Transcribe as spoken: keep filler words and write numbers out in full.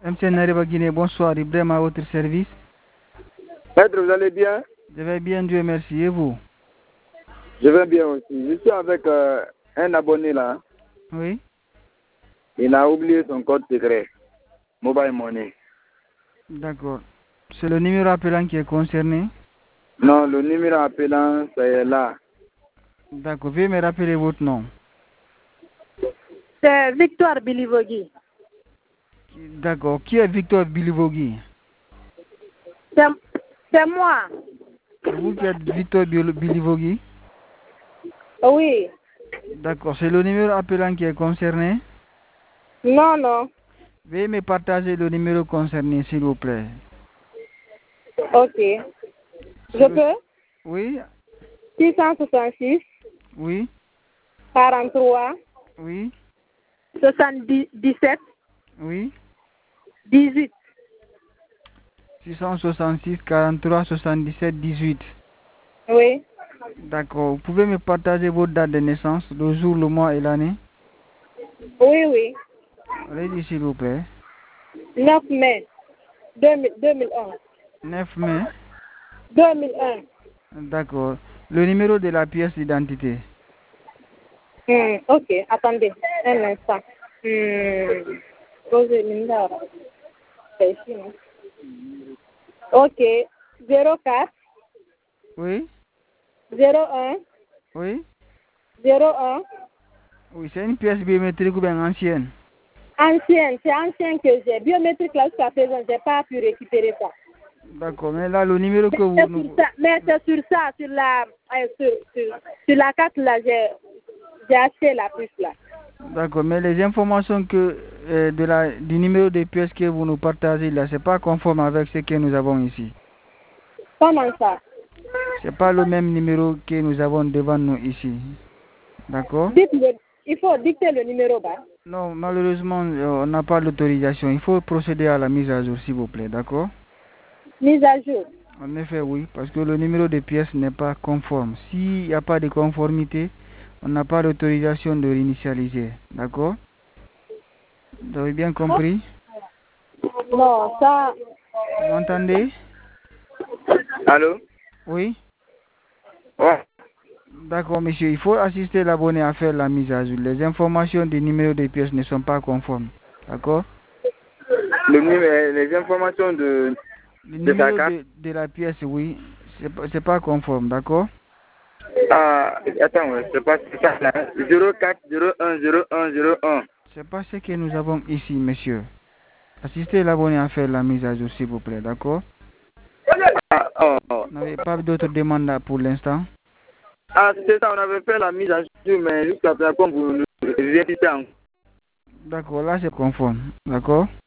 M C Nariba Guinée, bonsoir, Ibrahim à votre service. Maître, vous allez bien? Je vais bien, Dieu merci. Et vous? Je vais bien aussi. Je suis avec euh, un abonné là. Oui. Il a oublié son code secret. Mobile Money. D'accord. C'est le numéro appelant qui est concerné? Non, le numéro appelant, c'est là. D'accord. Veuillez me rappeler votre nom. C'est Victoire Bilivogui. D'accord. Qui est Victoire Bilivogui? C'est moi. C'est vous qui êtes Victoire Bilivogui? Oui. D'accord. C'est le numéro appelant qui est concerné? Non, non. Veuillez me partager le numéro concerné, s'il vous plaît. Ok. Je le... peux? Oui. six cent soixante-six. Oui. quarante-trois. Oui. soixante-dix-sept. Oui. dix-huit. six cent soixante-six, quarante-trois, soixante-dix-sept, dix-huit. Oui. D'accord. Vous pouvez me partager votre date de naissance, le jour, le mois et l'année? Oui, oui. Allez-y, s'il vous plaît. neuf mai deux mille un. neuf mai deux mille un. D'accord. Le numéro de la pièce d'identité? Hmm, ok, attendez un instant. Hmm. Ok, zéro quatre. Oui. zéro un. Oui. zéro un. Oui, c'est une pièce biométrique ou bien ancienne? Ancienne, c'est ancien que j'ai. Biométrique, là, jusqu'à présent, je n'ai pas pu récupérer ça. D'accord, mais là, le numéro que vous... Mais nous... c'est sur, mais c'est sur ça, sur la, euh, sur, sur, sur la carte, là, j'ai acheté la puce, là. D'accord, mais les informations que euh, de la, du numéro de pièce que vous nous partagez là, c'est pas conforme avec ce que nous avons ici. Comment ça? C'est pas le même numéro que nous avons devant nous ici. D'accord? Dites-le, il faut dicter le numéro bas. Non, malheureusement, on n'a pas l'autorisation. Il faut procéder à la mise à jour, s'il vous plaît, d'accord? Mise à jour. En effet, oui, parce que le numéro de pièce n'est pas conforme. S'il n'y a pas de conformité, on n'a pas l'autorisation de réinitialiser, d'accord? Vous avez bien compris? Non, ça... Vous m'entendez? Allô? Oui? Ouais. D'accord, monsieur. Il faut assister l'abonné à faire la mise à jour. Les informations du numéro de pièce ne sont pas conformes. D'accord? Le numéro, les informations de, Le de sa numéro carte. de, de la pièce, oui, c'est pas, c'est pas conforme. D'accord? Ah, attends, ouais, c'est pas c'est ça là. zéro quatre zéro un zéro un zéro un. C'est pas ce que nous avons ici, monsieur. Assistez l'abonné à faire la mise à jour, s'il vous plaît. D'accord? Ah, oh, oh. Vous n'avez pas d'autres demandes là pour l'instant? Ah, c'est ça, on avait fait la mise à jour, mais jusqu'à présent, comme vous le répétez encore. D'accord, là c'est conforme. D'accord?